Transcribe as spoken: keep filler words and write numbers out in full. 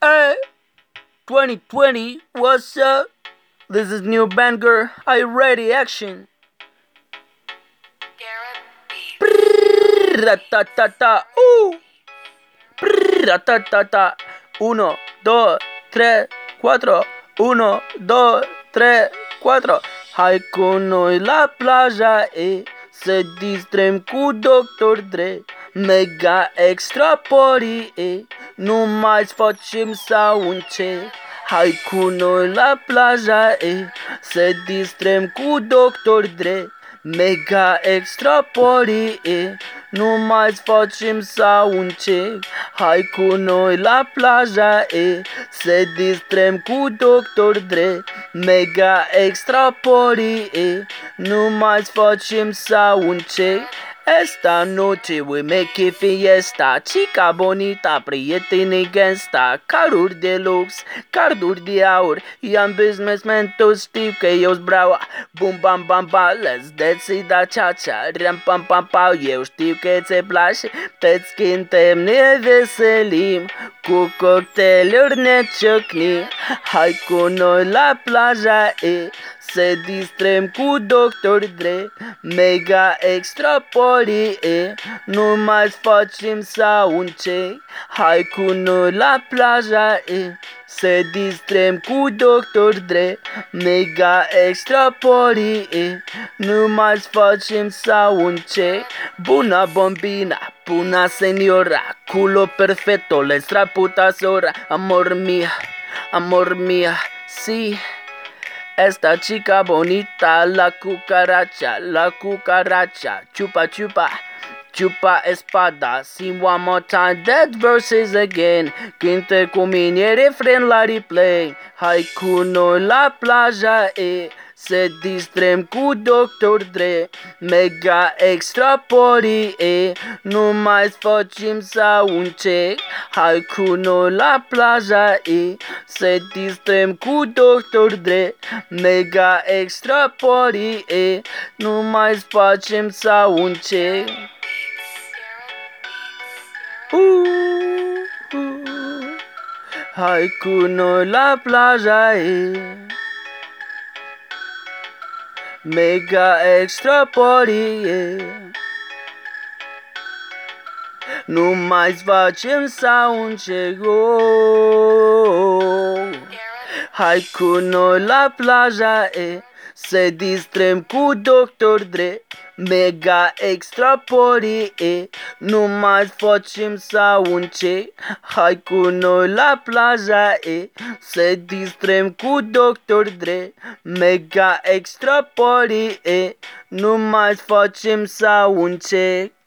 Hey, twenty twenty, what's up? This is New Banger, I ready action. Ratatata, uh. Ratatata, uno, dos, tres, cuatro. Uno, dos, tres, cuatro. Hai cu noi la plajă, e, să distrem cu doctor Dre. Mega extra party, e, nu mai facem sound check. Hai cu noi la plajă, e, să distrem cu doctor Dre. Mega extra party, e, nu mai facem sound check. Hai cu noi la plajă, e, să distrem cu doctor Dre. Mega extra party, e, nu mai facem sound check. Esta noche we make it fiesta, chica bonita, prieteni gangsta, caruri de lux, carduri de aur, i-am businessman, tu știu că eu-s breaua. Bum bam bam bam, let's dance da cha-cha, ram pam pam pam, eu știu că ți-e place, te-ți cântăm, ne veselim, cu cocktailuri ne ciocnim. Hai cu noi la plajă, e, să distrem cu doctor Dre. Mega extra party, e, nu mai facem sound check. Hai cu noi la plajă, e, să distrem cu doctor Dre. Mega extra party, e, nu mai facem sound check. Buna bombina, buna señora, culo perfecto, les puta sora. Amor mía, amor mía, sí. Esta chica bonita, la cucaracha, la cucaracha, chupa chupa, chupa espada. See one more time that verses again. Cântă cu mine refren la replay. Hai cu noi la plajă, e, să distrem cu doctor Dre. Mega extra party, e, nu mai facem sound check. Hai cu noi la plajă, e, să distrem cu doctor Dre. Mega extra party, e, nu mai facem sound check. Uh, uh. Hai cu noi la plajă, e, mega extra party, e, nu mai facem sound check. Oh. Hai cu noi la plajă, e, să distrem cu doctor Dre. Mega extra party, e, nu mai facem sound check. Hai cu noi la plajă, e, să distrem cu doctor Dre. Mega extra party, e, nu mai facem sound check.